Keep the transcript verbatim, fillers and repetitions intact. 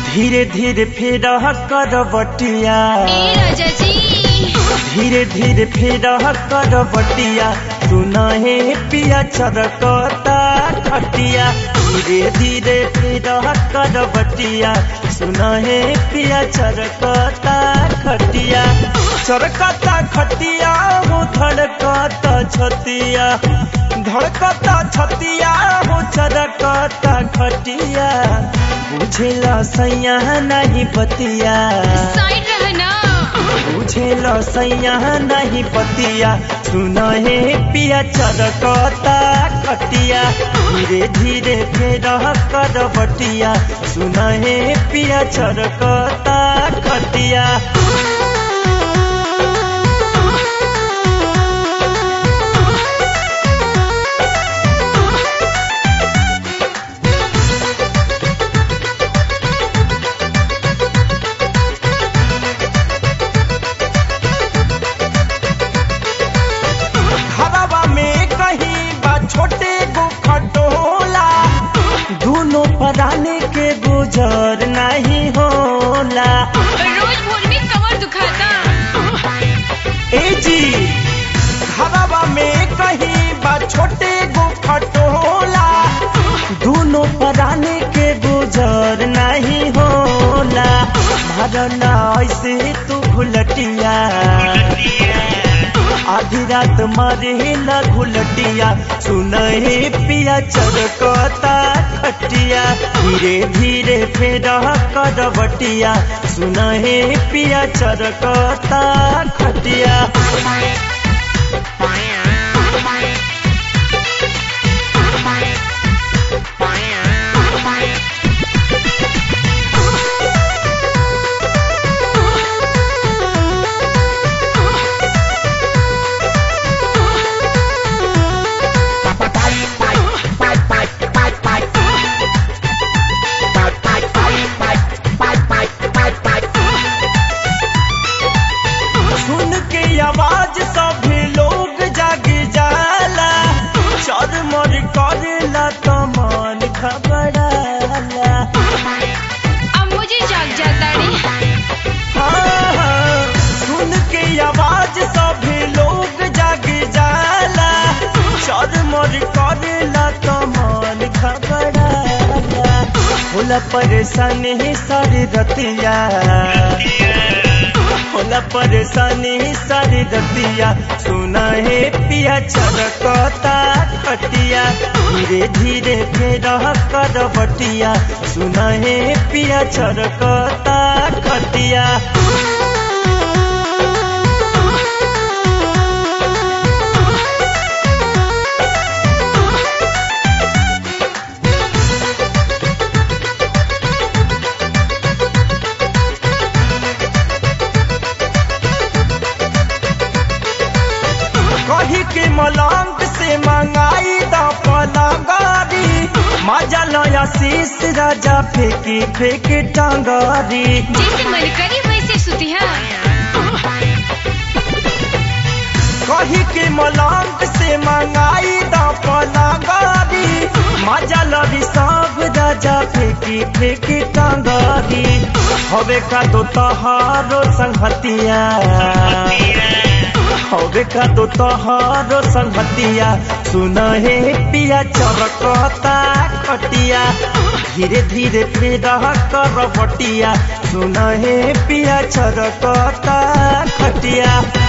धीरे धीरे फिर करवटिया धीरे धीरे फिर करवटिया सुना है पिया चरकता खटिया धीरे धीरे फिर करवटिया सुना है पिया चरकता खटिया चरकता खटिया हो धड़कता छतिया धड़कता छतिया हो चरकता खटिया बुझेला सैया नहीं बतिया बुझेला सैया नहीं बतिया सुना है पिया चरकता खटिया धीरे धीरे फिर करवटिया सुना है पिया चरकता खटिया। छोटे गो खटोला दोनों पराने के गुजर नहीं होला रोज भोर में कमर दुखाता ए जी हवा में कहीं बा छोटे गो खटोला दोनों पराने के गुजर नहीं होला भरना ऐसे तू घुलटिया आधी रात मारे न घुलटिया सुना है पिया चरकता खटिया धीरे धीरे फिर करवटिया सुना है पिया चरकता खटिया। आवाज सभी लोग जाग जाला चरमर करेला तो मन घबराला अब मुझे जाग जाता रे हाँ हाँ सुन के आवाज सभी लोग जाग जाला चरमर करेला तो मन घबराला होला परेशानी सारी रतिया होला परेशानी सारी रतिया सुना है पिया चरकता खटिया धीरे धीरे फिर करवटिया सुना है पिया चरकता खटिया। कही के मलंग से मंगाई दा पलंगारी मजा लया शीश राजा फेंकी फेंकी टांगारी जैसे मन करी वैसे सुती है कही के मलंग से मंगाई दा पलंगारी मजा लगी सब राजा फेंकी फेंकी टांगारी हवे का दो तहारो संगतिया हवे का दो तोहरो संगतिया सुना है पिया चरकता खटिया धीरे धीरे फिर करवटिया सुना है पिया चरकता खटिया।